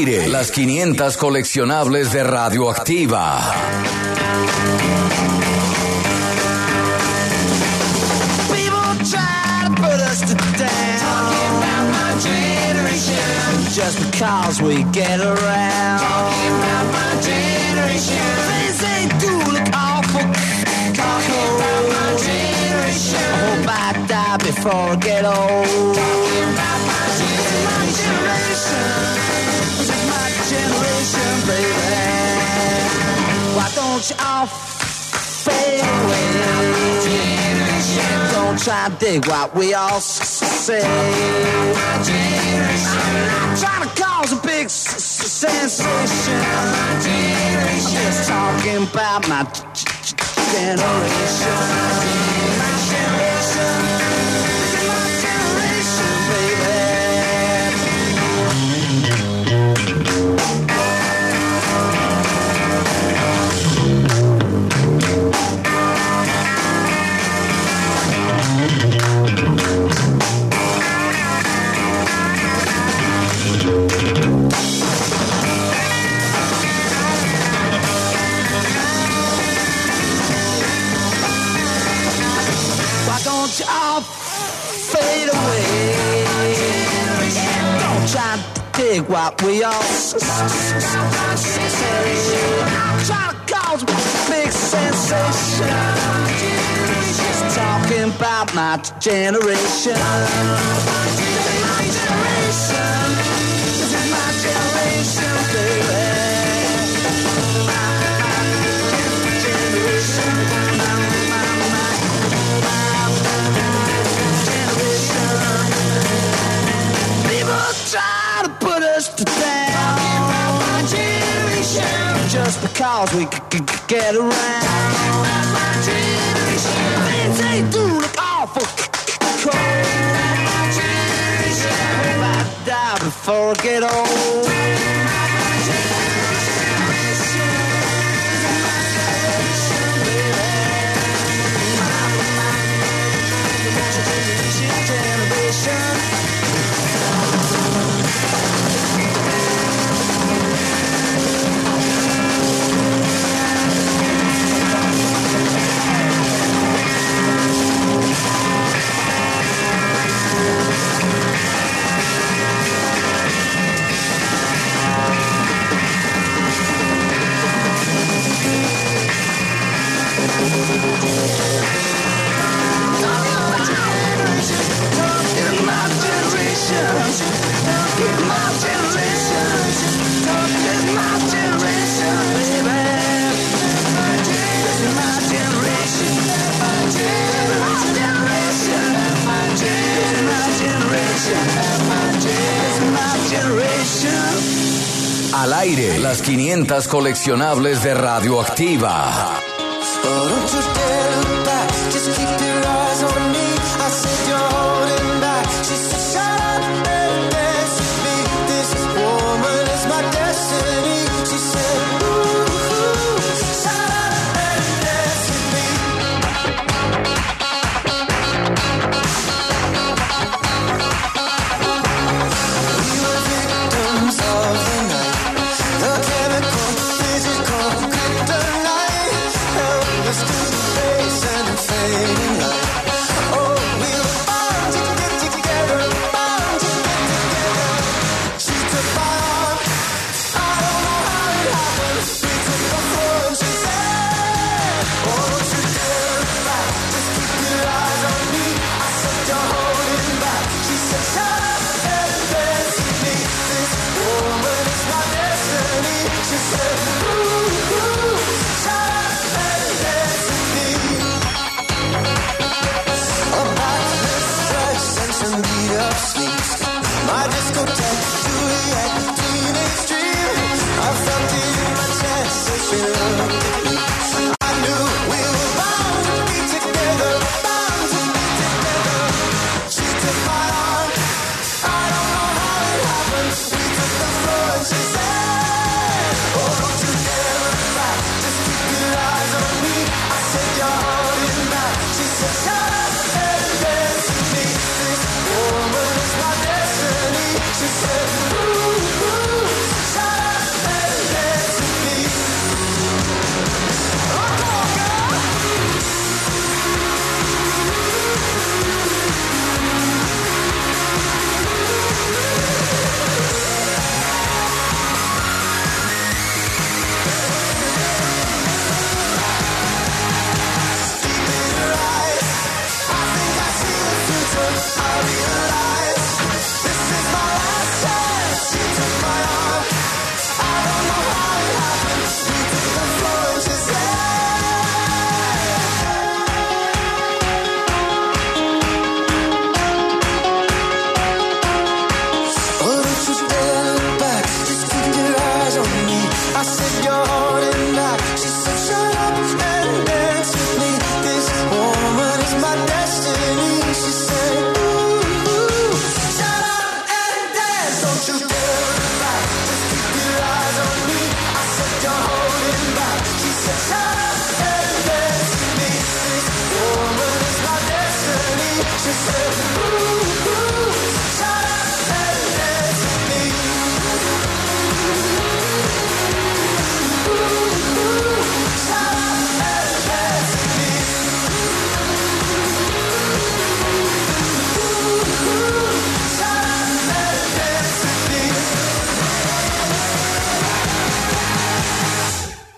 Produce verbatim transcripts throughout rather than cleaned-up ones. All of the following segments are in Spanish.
aire, las quinientas coleccionables de Radioactiva. People try to put us to down, talking about my generation, just because we get around, talking about my generation. Things they do look awful, talking about my generation. I hope I die before I get old, talking about my generation. This is my generation, baby. Why don't you all fade away? Don't try to dig what we all say. I'm not trying to cause a big s- s- sensation. I'm just talking about my g- g- generation. My generation. This is my generation, baby. Why don't you all fade away? Don't try to dig what we all s- s- say. I'm trying to cause a big sensation. Just talking about my generation. This is my generation. This is my generation, baby. My, my generation. My, my, my, my generation. People try to put us to down, talking about my generation, just because we c- c- c- get around, talking about my generation. Things they do look awful c- c- cold. My generation. I hope I die before I get old. My generation. This is my generation, baby. My, my, my generation, generation. Al aire, las quinientas coleccionables de Radioactiva. Chemical, physical, kryptonite. Help us to face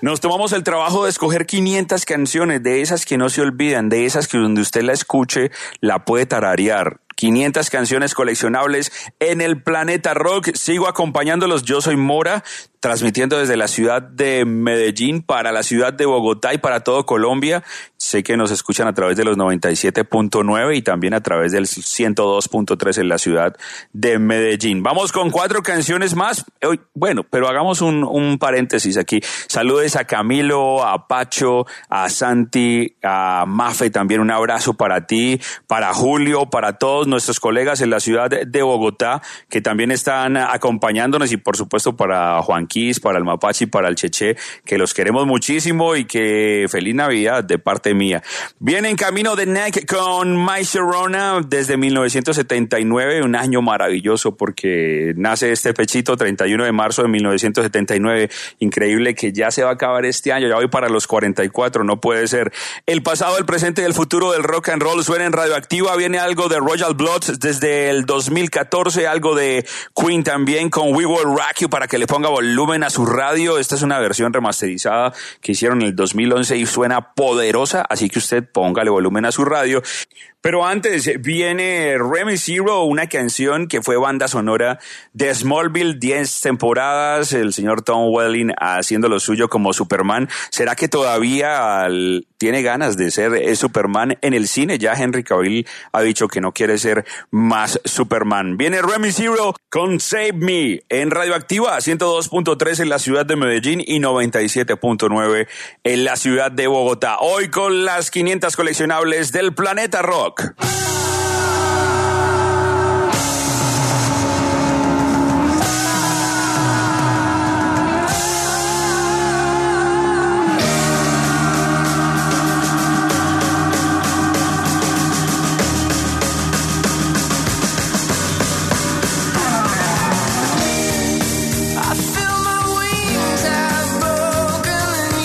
Nos tomamos el trabajo de escoger quinientas canciones, de esas que no se olvidan, de esas que donde usted la escuche la puede tararear. quinientas canciones coleccionables en el Planeta Rock. Sigo acompañándolos. Yo soy Mora, transmitiendo desde la ciudad de Medellín para la ciudad de Bogotá y para todo Colombia. Sé que nos escuchan a través de los noventa y siete punto nueve y también a través del ciento dos punto tres en la ciudad de Medellín. Vamos con cuatro canciones más. Bueno, pero hagamos un, un paréntesis aquí. Saludes a Camilo, a Pacho, a Santi, a Mafe también. Un abrazo para ti, para Julio, para todos nuestros colegas en la ciudad de Bogotá que también están acompañándonos, y por supuesto para Juan Quis, para el Mapache y para el Cheche, que los queremos muchísimo y que feliz Navidad de parte mía. Viene en camino de Neck con My Sharona desde mil novecientos setenta y nueve, un año maravilloso porque nace este pechito treinta y uno de marzo de mil novecientos setenta y nueve. Increíble que ya se va a acabar este año, ya voy para los cuarenta y cuatro, no puede ser. El pasado, el presente y el futuro del rock and roll suena en Radioactiva. Viene algo de Royal Blood desde el dos mil catorce, algo de Queen también con We Will Rock You para que le ponga volumen a su radio. Esta es una versión remasterizada que hicieron en el dos mil once y suena poderosa, así que usted póngale volumen a su radio. Pero antes viene Remy Zero, una canción que fue banda sonora de Smallville, diez temporadas, el señor Tom Welling haciendo lo suyo como Superman. ¿Será que todavía al, tiene ganas de ser eh, Superman en el cine? Ya Henry Cavill ha dicho que no quiere ser más Superman. Viene Remy Zero con Save Me en Radioactiva, ciento dos punto tres en la ciudad de Medellín y noventa y siete punto nueve en la ciudad de Bogotá. Hoy con las quinientas coleccionables del Planeta Rock.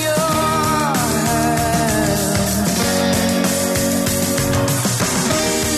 I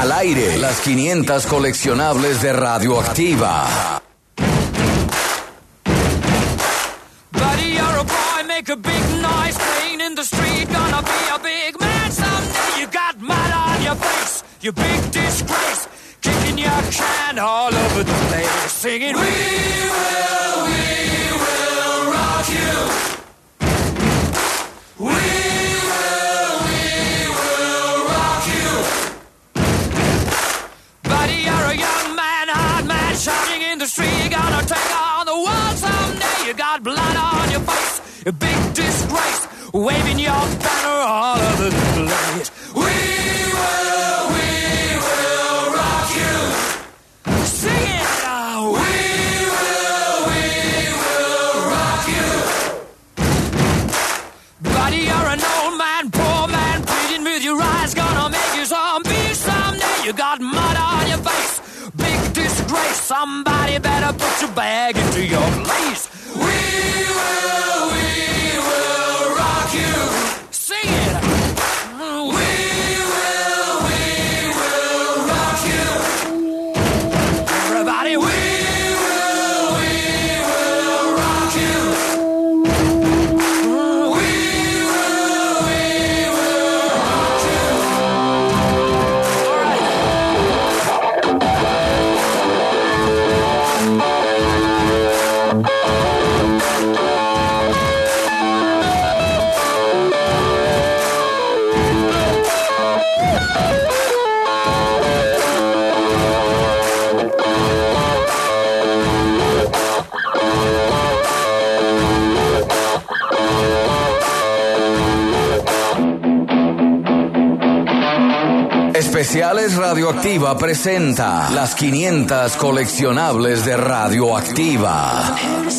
Al aire, las quinientas coleccionables de Radioactiva. Buddy, you're a boy, make a big noise, playing in the street, gonna be a big man someday. You got mud on your face, you big disgrace, kicking your can all over the place, singing, we will, we will rock you. We will, we will rock you. Buddy, you're a young man, hard man, shouting in the street, you're gonna take on the world someday. You got blood on your face, a big disgrace, waving your banner all over the place. We will, we will rock you. Sing it now. We will, we will rock you. Buddy, you're an old man, poor man, pleading with your eyes, gonna make you zombie someday. You got mud on your face, big disgrace. Somebody better put your bag into your place. We will, we will rock you. Sing it. We will, we will rock you. Everybody, we will, we will rock you. We will, we will rock you. All right. Especiales Radioactiva presenta las quinientas coleccionables de Radioactiva.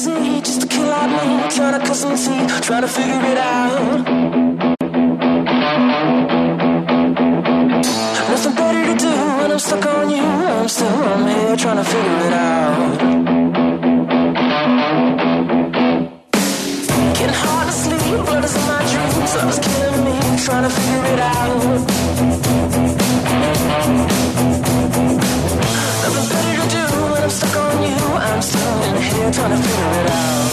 Nothing better to do when I'm stuck on you. I'm still I'm here trying to figure it out. Getting hard to sleep, blood is in my dreams. Love's killing me, trying to figure it out. Nothing better to do when I'm stuck on you. I'm still in here trying to figure it out.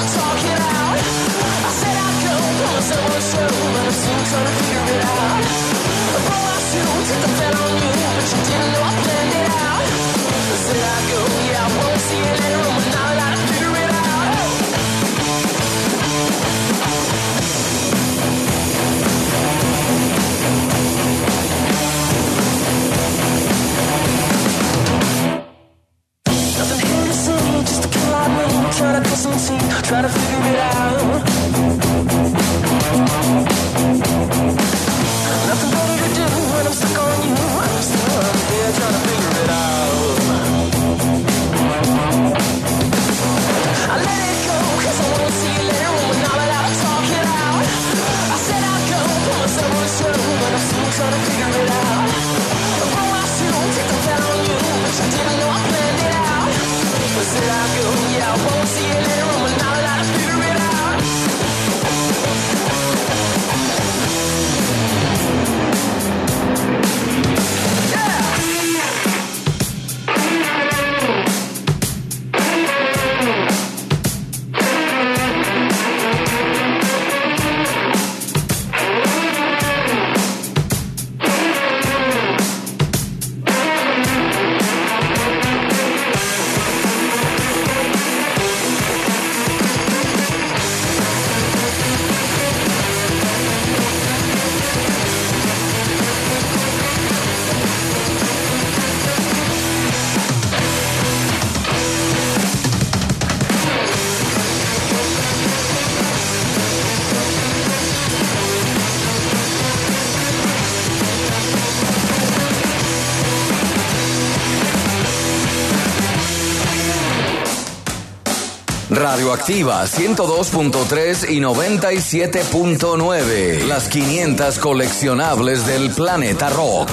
Trying to figure it out. Radioactiva ciento dos punto tres y noventa y siete punto nueve. Las quinientas coleccionables del Planeta Rock.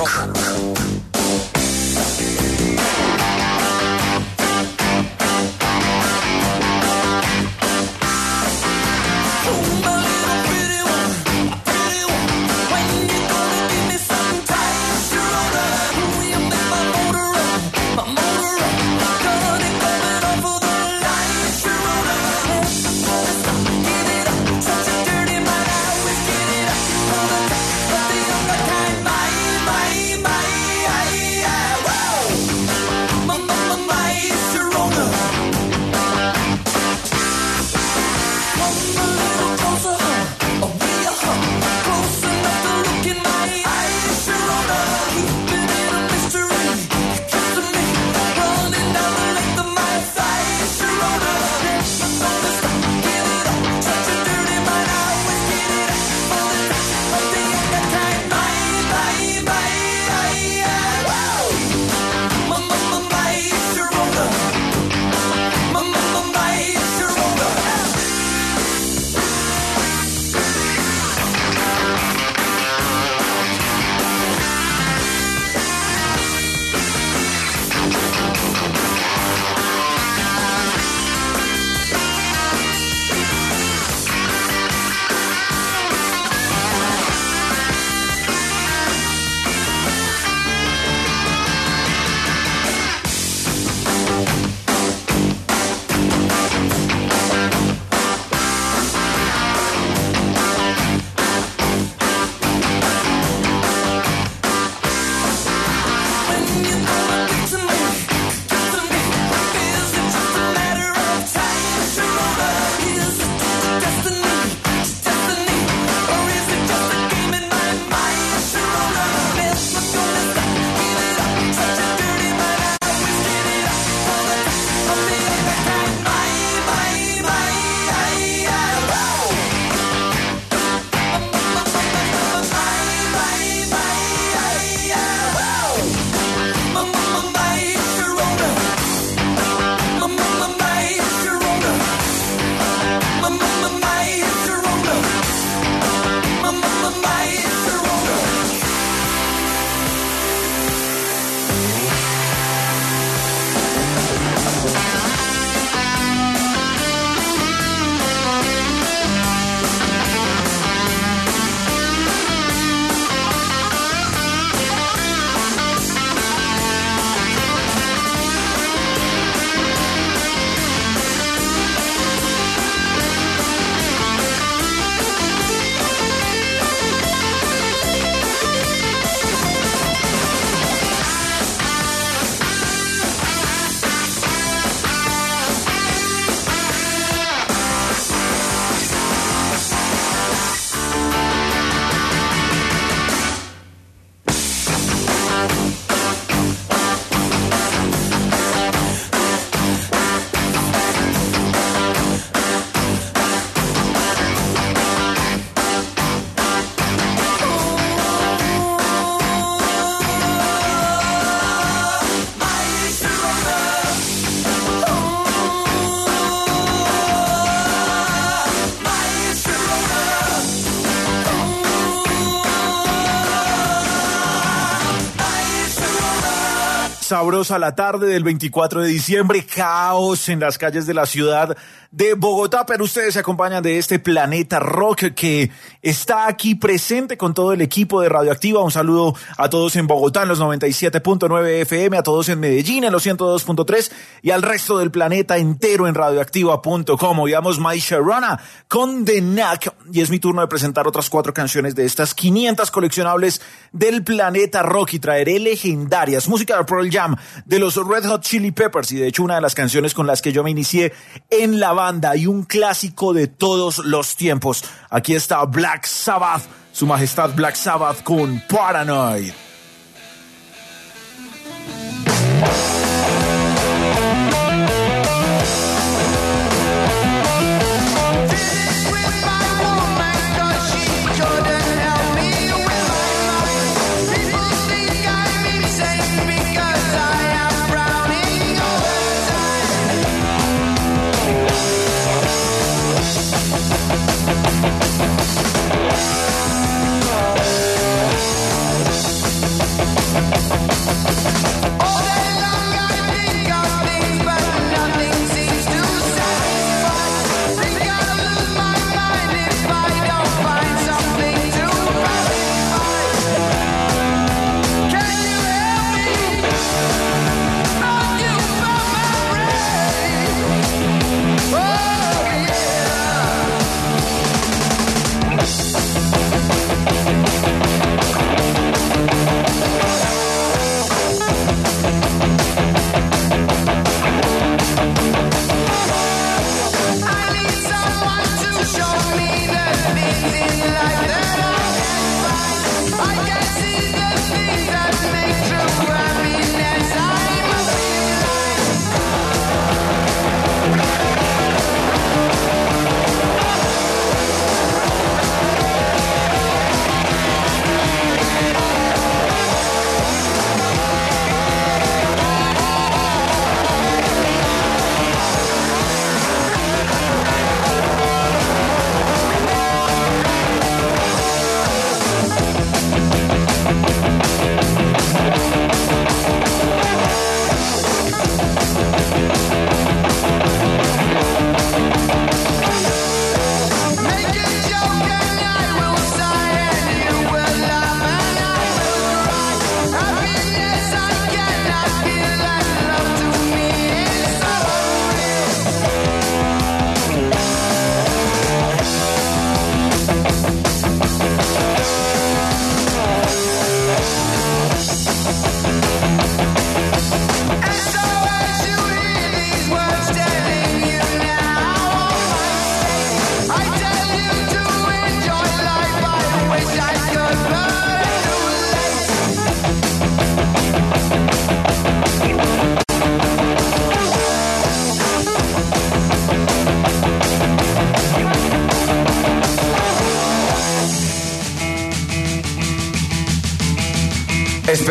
Sabrosa la tarde del veinticuatro de diciembre, caos en las calles de la ciudad de Bogotá, pero ustedes se acompañan de este Planeta Rock que está aquí presente con todo el equipo de Radioactiva. Un saludo a todos en Bogotá en los noventa y siete punto nueve F M, a todos en Medellín en los ciento dos punto tres y al resto del planeta entero en radioactiva punto com. Oíamos My Sharona con The Knack y es mi turno de presentar otras cuatro canciones de estas quinientas coleccionables del Planeta Rock y traeré legendarias, música de Pearl Jam, de los Red Hot Chili Peppers y de hecho una de las canciones con las que yo me inicié en la banda y un clásico de todos los tiempos. Aquí está Black Sabbath, su majestad Black Sabbath con Paranoid.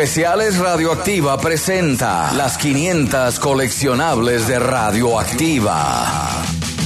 Especiales Radioactiva presenta las quinientas coleccionables de Radioactiva.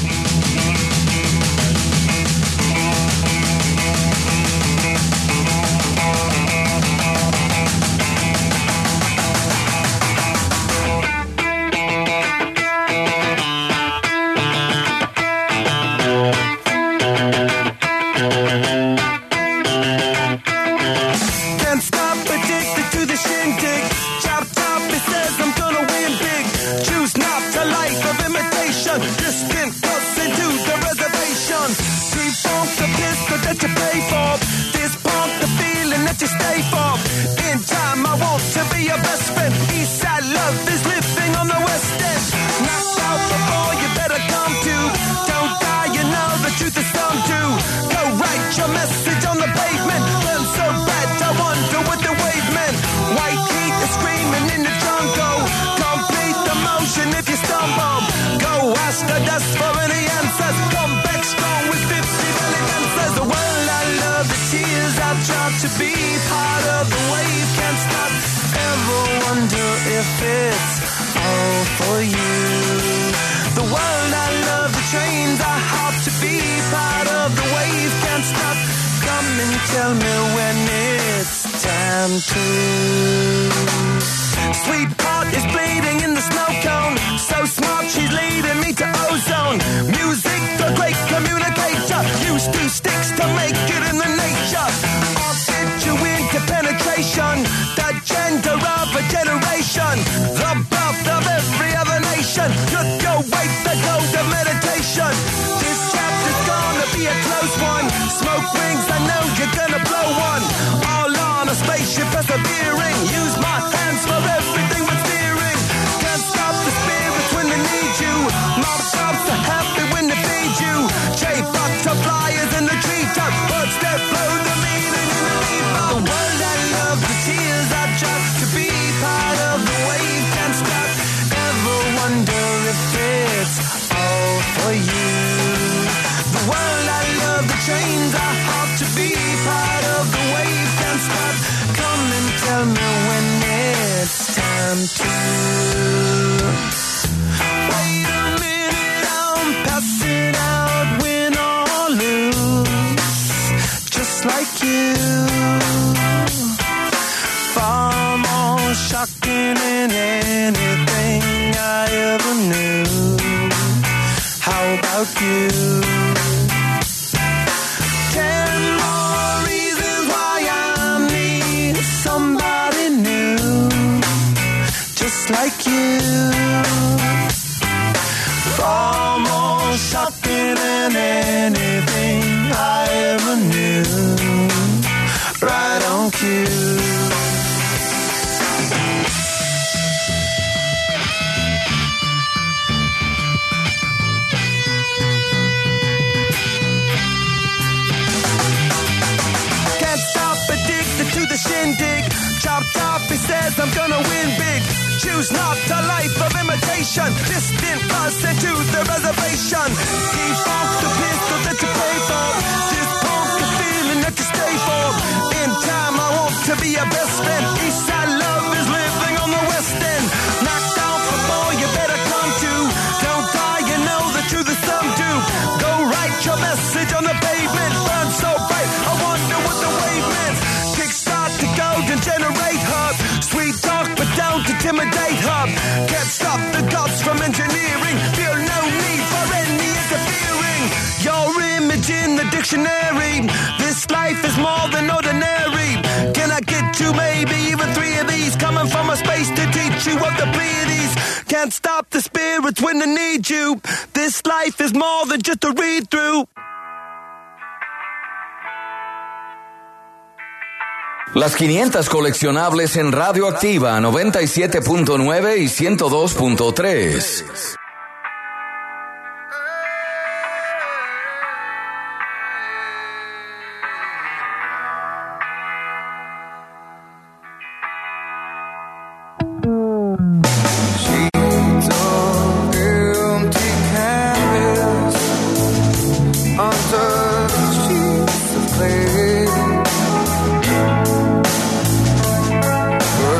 To be part of the wave, can't stop. Ever wonder if it's all for you? The world I love, the trains I hop to be part of the wave, can't stop. Come and tell me when it's time to. Sweetheart is bleeding in the snow cone. So smart, she's leading me to ozone. Music, the great communicator. Used two sticks to make it in the nature. You into penetration, the gender of a generation, the birth of every other nation. Look your way, the gold of meditation. This chapter's gonna be a close one. Smoke rings, I know you're gonna blow one. All on a spaceship persevering. Use my hands for everything but steering. Can't stop the spirits when they need you. Mob cops are happy when they feed you. J butterflies in the treetop, birds that blow the meaning. The world I love, the tears I drop to be part of the wave, can't stop. Ever wonder if it's all for you? The world I love, the trains I hop to be part of the wave, can't stop. Come and tell me when it's time to. Wait a minute, I'm passing out, win or lose, just like you. Far more shocking than anything I ever knew. How about you? Ten more reasons why I need somebody new, just like you. Far more shocking than anything I ever knew. Right on cue. Shindig, chopped up, he says I'm gonna win big. Choose not a life of imitation. Distant us into the reservation. Default the pistol that you pay for. This pump the feeling that you stay for. In time I want to be your best friend. Eastside love is living on the west end. Knocked out before you better come to. Don't die, you know the truth is some do. Go write your message on the pavement. Burn so bright, I wonder what the wave meant. To golden generate hub. Sweet talk but don't intimidate hub. Can't stop the gods from engineering. Feel no need for any interfering. Your image in the dictionary. This life is more than ordinary. Can I get two, maybe even three of these? Coming from a space to teach you of the Pleiades. Can't stop the spirits when they need you. This life is more than just a read through. Las quinientas coleccionables en Radioactiva noventa y siete punto nueve y ciento dos punto tres. Girl,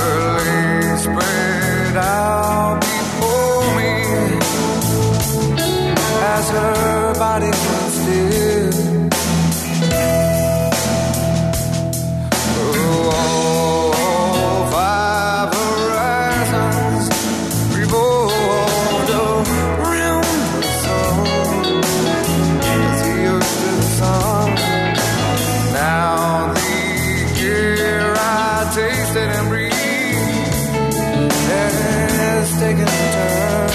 taking a turn.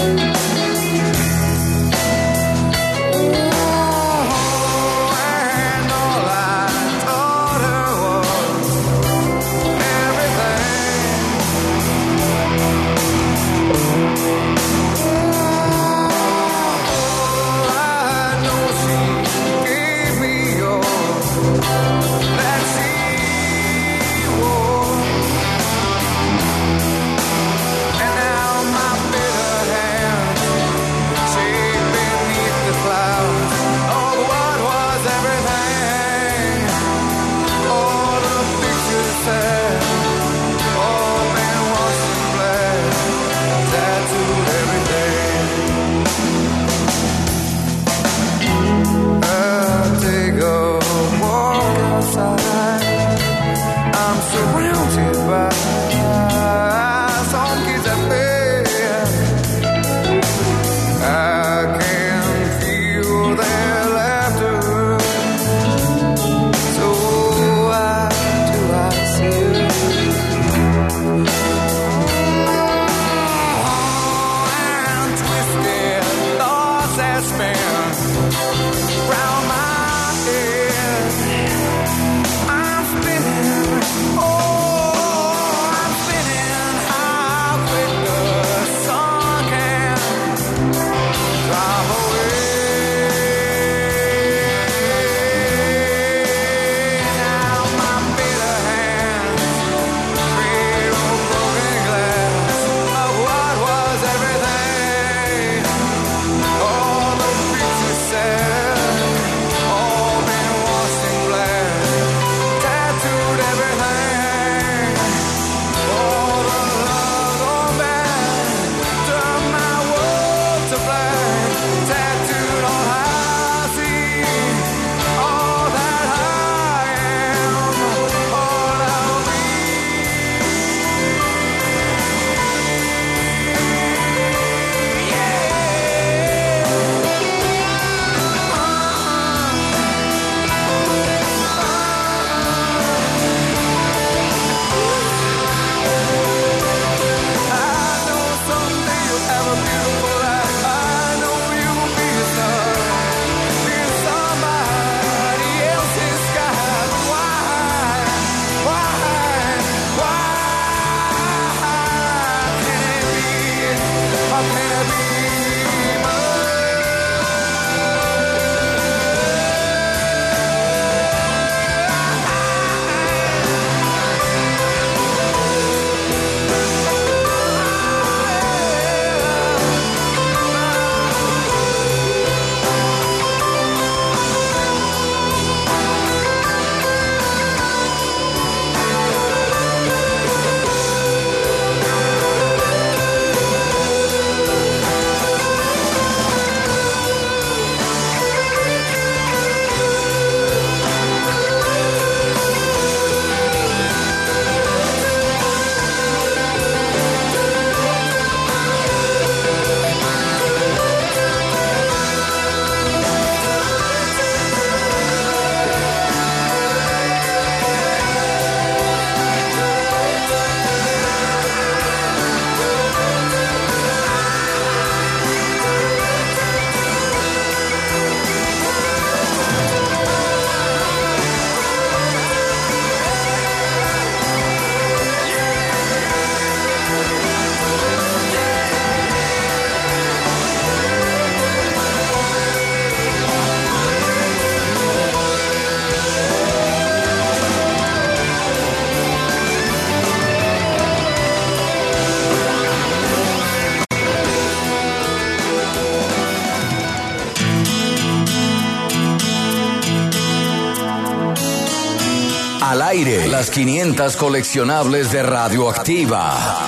Al aire, las quinientas coleccionables de Radioactiva.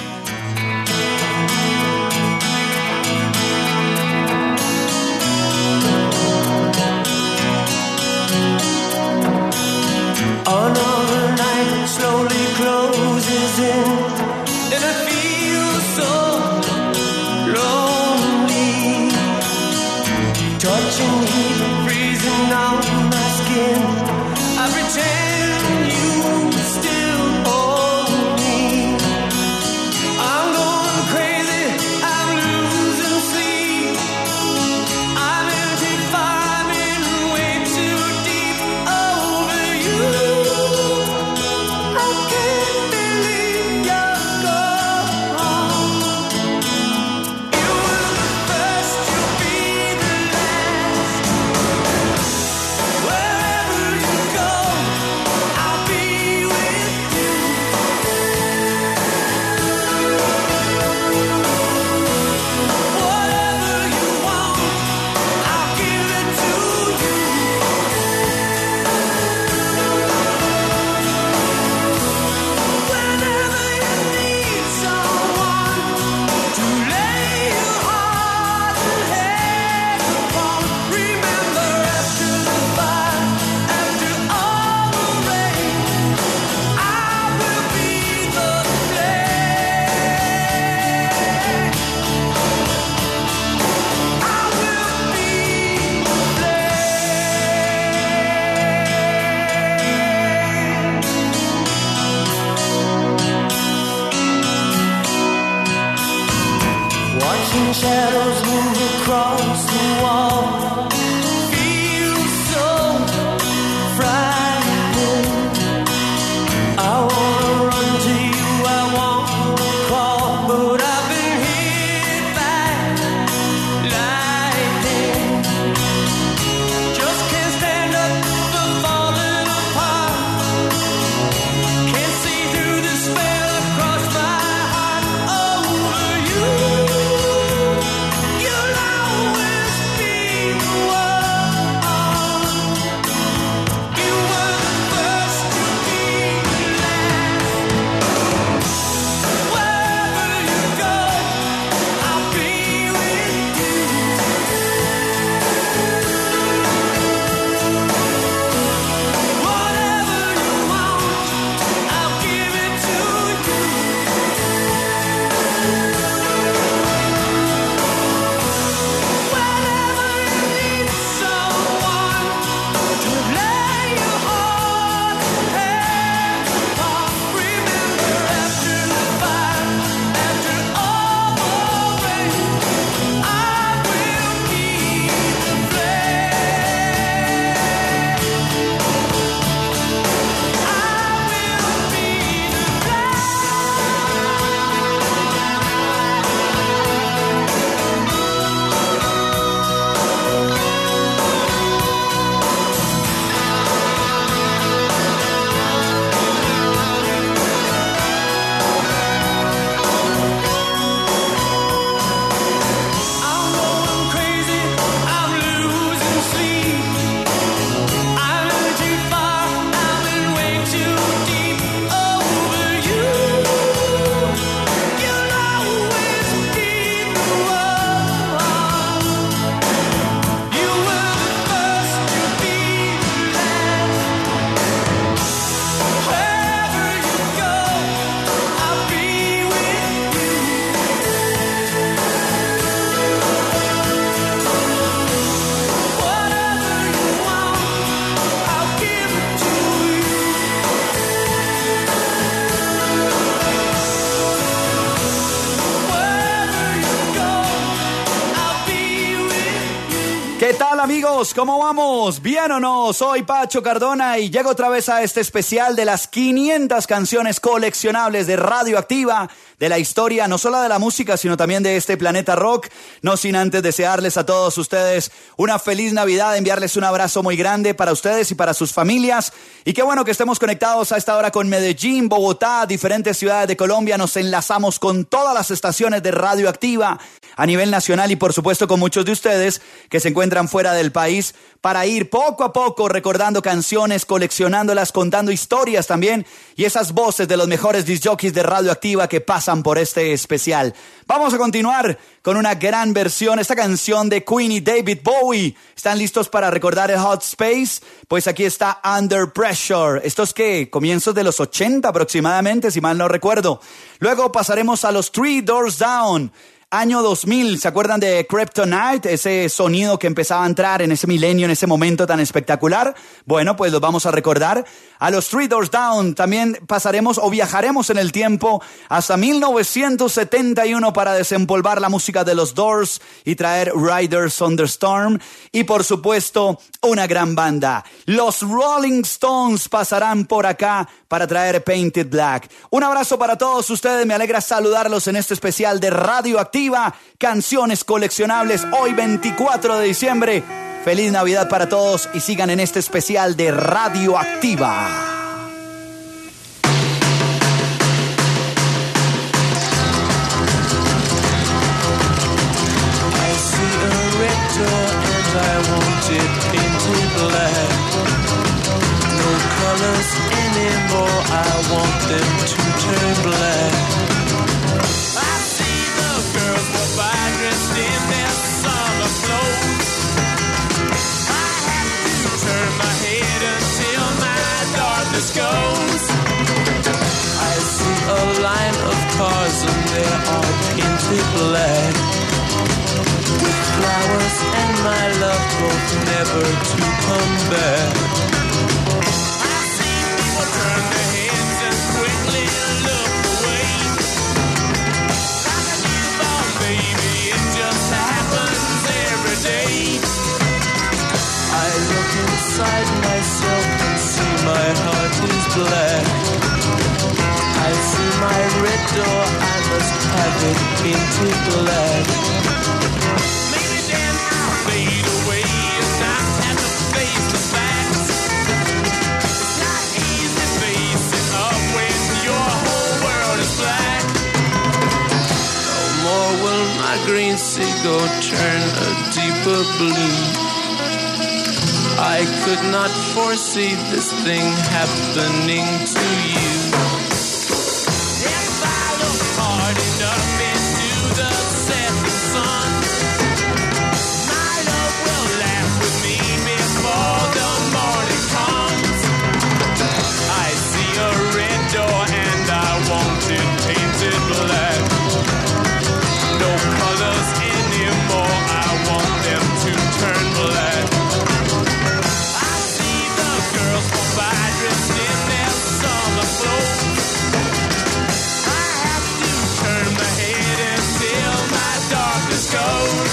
Another night slowly closes in, and I feel so lonely. Touching heat, freezing on my skin. I pretend you still hold me. watching shadows move across the wall. Feels so frightening. I wanna run to you, I wanna crawl, but I've been hit by lightning. Just can't stand up the falling apart. Can't see through the spell across my heart over you. You'll always be the one. You were the first to be the last. Wherever you go, I'll be with you. Whatever you want, I'll give it to you. Whenever you need someone to lay your heart and hands upon, remember after the fire, after all the rain, I will be the flame. I will be the I'm going crazy, I'm losing sleep. I'm in too far, I'm in way too deep over you. You'll always be the one. You were the first to be the last. Wherever you go, I'll be with you. Whatever you want, I'll give it to you. Wherever you go, I'll be with you. ¿Qué tal, amigos? ¿Cómo vamos? ¿Bien o no? Soy Pacho Cardona y llego otra vez a este especial de las quinientas canciones coleccionables de Radioactiva, de la historia no solo de la música, sino también de este planeta rock. No sin antes desearles a todos ustedes una feliz Navidad, enviarles un abrazo muy grande para ustedes y para sus familias. Y qué bueno que estemos conectados a esta hora con Medellín, Bogotá, diferentes ciudades de Colombia. Nos enlazamos con todas las estaciones de Radioactiva a nivel nacional y por supuesto con muchos de ustedes que se encuentran fuera del país para ir poco a poco recordando canciones, coleccionándolas, contando historias también y esas voces de los mejores disc jockeys de Radioactiva que pasan por este especial. Vamos a continuar con una gran versión, esta canción de Queen y David Bowie. ¿Están listos para recordar el Hot Space? Pues aquí está Under Pressure. Esto es que comienzos de los ochenta aproximadamente, si mal no recuerdo. Luego pasaremos a los Three Doors Down. Año dos mil, ¿se acuerdan de Kryptonite? Ese sonido que empezaba a entrar en ese milenio, en ese momento tan espectacular. Bueno, pues los vamos a recordar. A los Three Doors Down también pasaremos o viajaremos en el tiempo hasta mil novecientos setenta y uno para desempolvar la música de los Doors y traer Riders on the Storm. Y por supuesto, una gran banda. Los Rolling Stones pasarán por acá para traer Painted Black. Un abrazo para todos ustedes, me alegra saludarlos en este especial de Radioactiva. Canciones coleccionables hoy veinticuatro de diciembre. Feliz Navidad para todos y sigan en este especial de Radioactiva. I see a red door and I want it painted black. No colors anymore, I want them to turn black. I see the girls go by dressed in their summer clothes. I have to turn my head until my darkness goes. I see a line of cars and they are painted black, with flowers and my love both never to come back. I see people turn their heads and quickly look away, like a newborn baby black. I see my red door, I must have it painted black. Maybe then I'll fade away and not have to face the facts. It's not easy facing up when your whole world is black. No more will my green seagull turn a deeper blue. I could not foresee this thing happening to you. If I look hard enough into the setting sun, my love will laugh with me before the morning comes. I see a red door and I want it painted black. No colors anymore, I want them to turn black. Girls go by dressed in their summer clothes. I have to turn my head until my darkness goes.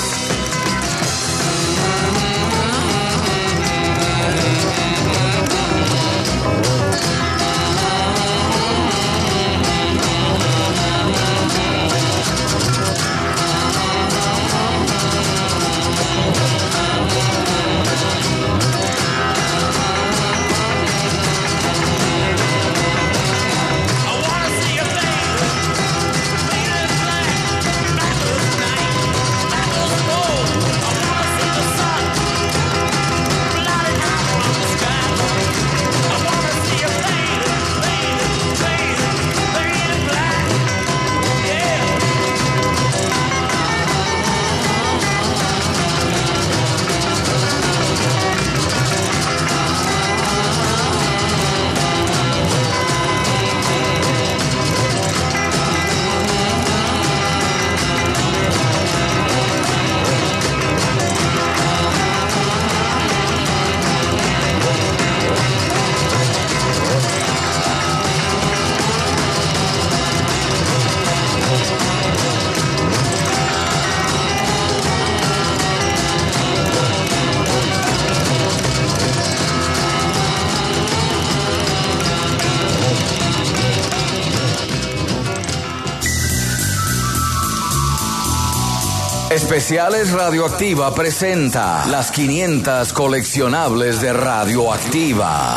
Especiales Radioactiva presenta las quinientas coleccionables de Radioactiva.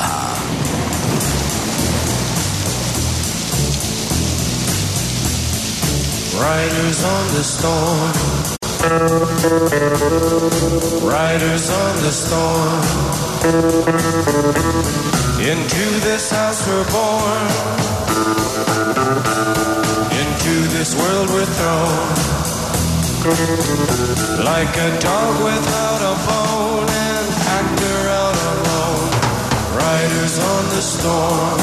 Riders on the storm. Riders on the storm. Into this house we're born. Into this world we're thrown. Like a dog without a bone, an actor out alone. Riders on the storm.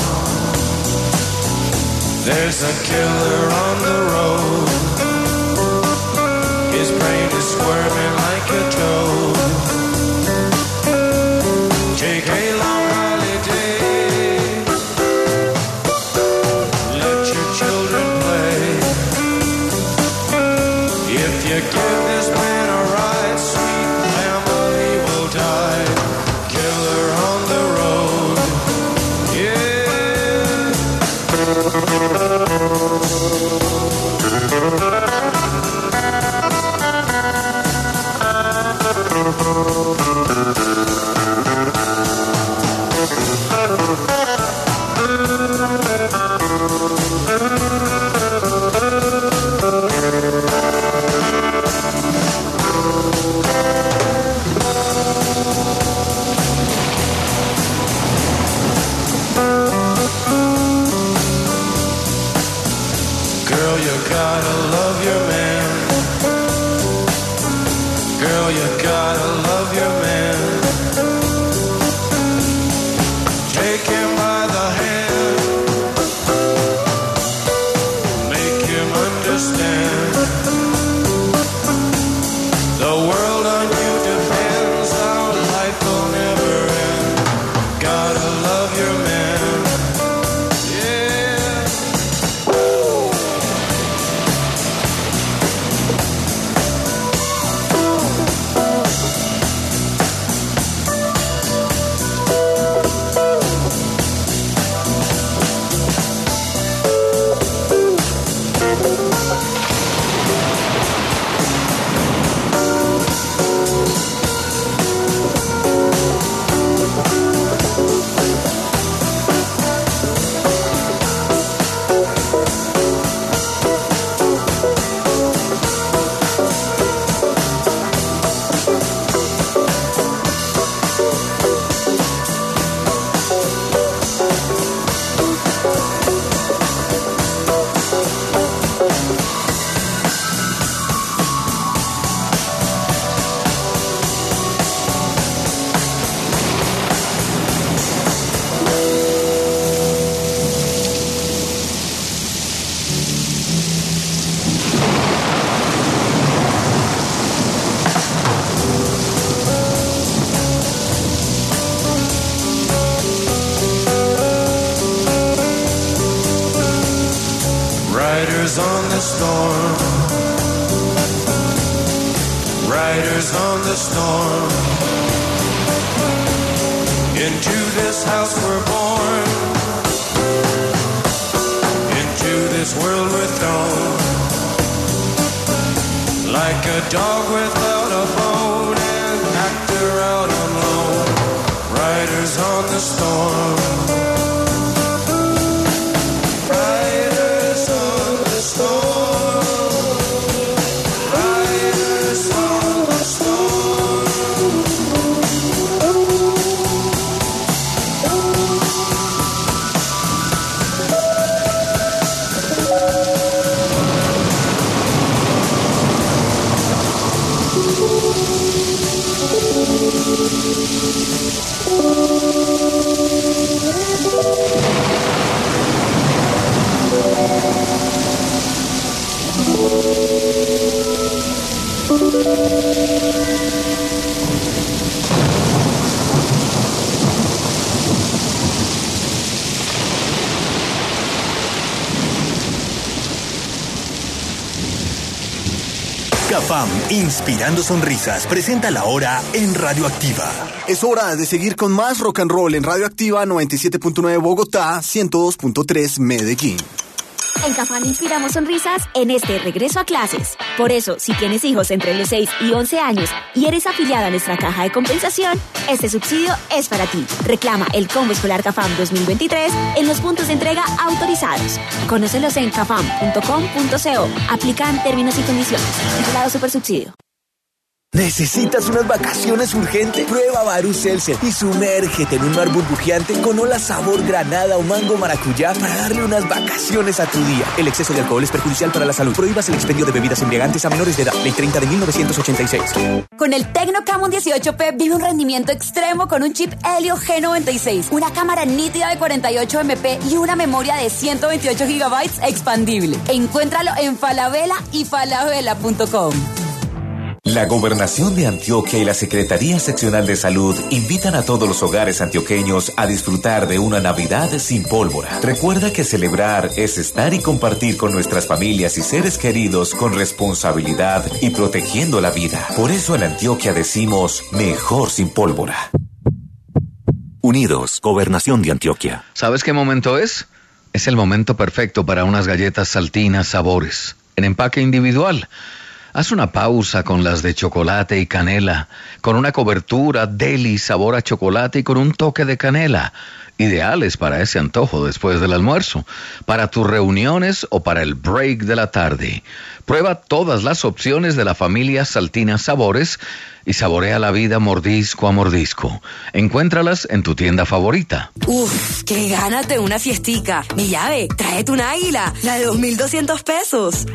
There's a killer on the road. His brain is squirming like a toad. Take a long holiday. Let your children play. If you give this man a ride, sweet family will die. Killer on the road, yeah. Girl, you gotta love your man. Girl, you gotta love your man. Take him by the hand. Make him understand. The world on you depends. Our life will never end. Gotta love your man. Yeah. Riders on the storm. Riders on the storm. Into this house we're born. Into this world we're thrown. Like a dog without a bone, an actor out on loan. Riders on the storm. Riders on the storm. Riders on the storm. Cafam, inspirando sonrisas, presenta la hora en Radioactiva. Es hora de seguir con más rock and roll en Radioactiva noventa y siete punto nueve Bogotá, ciento dos punto tres Medellín. En Cafam inspiramos sonrisas en este regreso a clases. Por eso, si tienes hijos entre los seis y once años y eres afiliado a nuestra caja de compensación, este subsidio es para ti. Reclama el Combo Escolar Cafam dos mil veintitrés en los puntos de entrega autorizados. Conócelos en cafam punto com punto co. Aplican términos y condiciones. Titulado Supersubsidio. ¿Necesitas unas vacaciones urgentes? Prueba Barú Seltzer y sumérgete en un mar burbujeante con olas sabor granada o mango maracuyá para darle unas vacaciones a tu día. El exceso de alcohol es perjudicial para la salud. Prohíbas el expendio de bebidas embriagantes a menores de edad. Ley treinta de mil novecientos ochenta y seis. Con el Tecno Camon dieciocho P vive un rendimiento extremo con un chip Helio G noventa y seis, una cámara nítida de cuarenta y ocho megapíxeles y una memoria de ciento veintiocho gigabytes expandible. Encuéntralo en Falabella y falabella punto com. La Gobernación de Antioquia y la Secretaría Seccional de Salud invitan a todos los hogares antioqueños a disfrutar de una Navidad sin pólvora. Recuerda que celebrar es estar y compartir con nuestras familias y seres queridos con responsabilidad y protegiendo la vida. Por eso en Antioquia decimos mejor sin pólvora. Unidos, Gobernación de Antioquia. ¿Sabes qué momento es? Es el momento perfecto para unas galletas Saltinas Sabores, en empaque individual. Haz una pausa con las de chocolate y canela, con una cobertura deli sabor a chocolate y con un toque de canela. Ideales para ese antojo después del almuerzo, para tus reuniones o para el break de la tarde. Prueba todas las opciones de la familia Saltinas Sabores y saborea la vida mordisco a mordisco. Encuéntralas en tu tienda favorita. Uf, qué ganas de una fiestica. Mi llave, tráete un águila, la de dos mil doscientos pesos.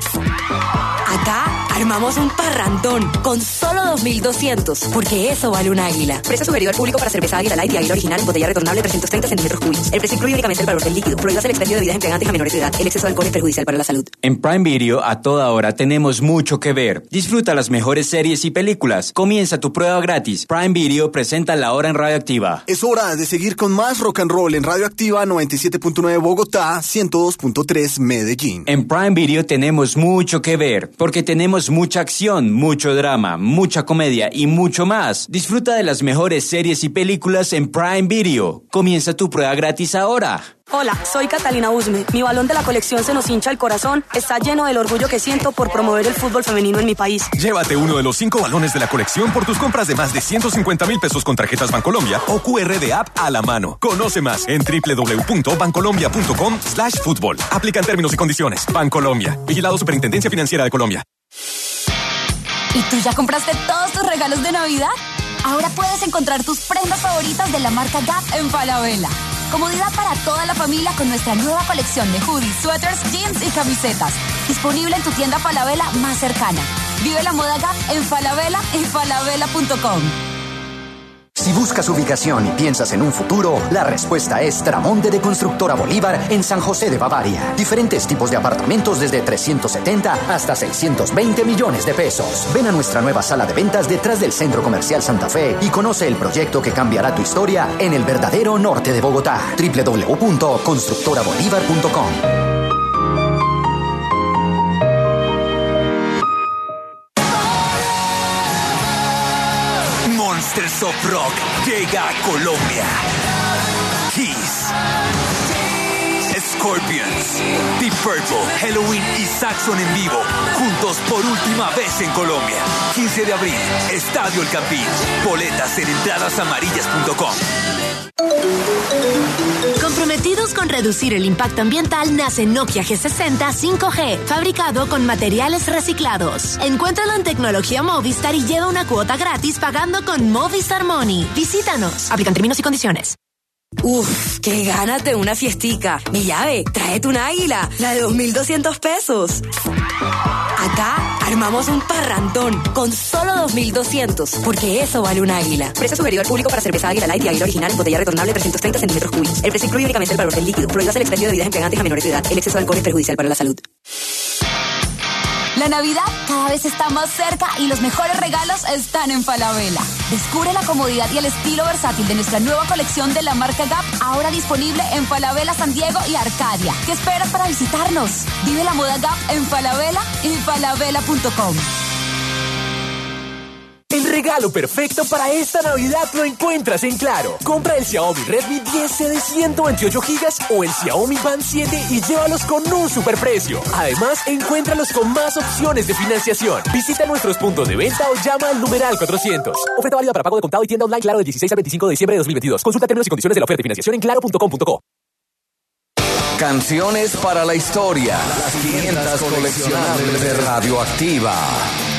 Acá armamos un parrandón con solo dos mil doscientos, porque eso vale un águila. Precio sugerido al público para cerveza Águila Light y Águila Original en botella retornable trescientos treinta centímetros cúbicos. El precio incluye únicamente el valor del líquido. Prohíbas el expendio de bebidas embriagantes a menores de edad. El exceso de alcohol es perjudicial para la salud. En Prime Video, a toda hora tenemos mucho que ver. Disfruta las mejores series y películas. Comienza tu prueba gratis. Prime Video presenta La Hora en Radioactiva. Es hora de seguir con más rock and roll en Radioactiva noventa y siete punto nueve Bogotá, ciento dos punto tres Medellín. En Prime Video tenemos mucho que ver, porque tenemos mucha acción, mucho drama, mucha comedia y mucho más. Disfruta de las mejores series y películas en Prime Video. Comienza tu prueba gratis ahora. Hola, soy Catalina Usme. Mi balón de la colección Se nos hincha el corazón está lleno del orgullo que siento por promover el fútbol femenino en mi país. Llévate uno de los cinco balones de la colección por tus compras de más de ciento cincuenta mil pesos con tarjetas Bancolombia o Q R de app a la mano. Conoce más en doble u doble u doble u punto bancolombia punto com slash fútbol. Aplican términos y condiciones. Bancolombia. Vigilado Superintendencia Financiera de Colombia. ¿Y tú ya compraste todos tus regalos de Navidad? Ahora puedes encontrar tus prendas favoritas de la marca Gap en Falabella. Comodidad para toda la familia con nuestra nueva colección de hoodies, suéteres, jeans y camisetas. Disponible en tu tienda Falabella más cercana. Vive la moda Gap en Falabella y falabella punto com. Si buscas ubicación y piensas en un futuro, la respuesta es Tramonte de Constructora Bolívar en San José de Bavaria. Diferentes tipos de apartamentos desde trescientos setenta hasta seiscientos veinte millones de pesos. Ven a nuestra nueva sala de ventas detrás del Centro Comercial Santa Fe y conoce el proyecto que cambiará tu historia en el verdadero norte de Bogotá. doble u doble u doble u punto constructora bolívar punto com. soft rock llega a Colombia. Kiss, Scorpions, Deep Purple, Halloween y Saxon en vivo, juntos por última vez en Colombia. quince de abril, Estadio El Campín. Boletas en entradas amarillas punto com. Comprometidos con reducir el impacto ambiental, nace Nokia G sesenta cinco G, fabricado con materiales reciclados. Encuéntralo en tecnología Movistar y lleva una cuota gratis pagando con Movistar Money. Visítanos. Aplican términos y condiciones. Uf, qué ganas de una fiestica. Mi llave, tráete un águila, la de dos mil doscientos pesos. Acá armamos un parrandón con solo dos mil doscientos, porque eso vale un águila. Precio sugerido al público para cerveza Águila Light y Águila Original, botella retornable trescientos treinta centímetros cúbicos. El precio incluye únicamente el valor del líquido. Prohíbas el expendio de bebidas embriagantes a menores de edad. El exceso de alcohol es perjudicial para la salud. La Navidad cada vez está más cerca y los mejores regalos están en Falabella. Descubre la comodidad y el estilo versátil de nuestra nueva colección de la marca Gap, ahora disponible en Falabella San Diego y Arcadia. ¿Qué esperas para visitarnos? Vive la moda Gap en Falabella y falabella punto com. El regalo perfecto para esta Navidad lo encuentras en Claro. Compra el Xiaomi Redmi diez C de ciento veintiocho gigas o el Xiaomi Band siete y llévalos con un superprecio. Además, encuéntralos con más opciones de financiación. Visita nuestros puntos de venta o llama al numeral cuatrocientos. Oferta válida para pago de contado y tienda online Claro del dieciséis al veinticinco de diciembre de dos mil veintidós. Consulta términos y condiciones de la oferta de financiación en claro punto com punto co. Canciones para la historia. Las quinientas coleccionables de Radioactiva.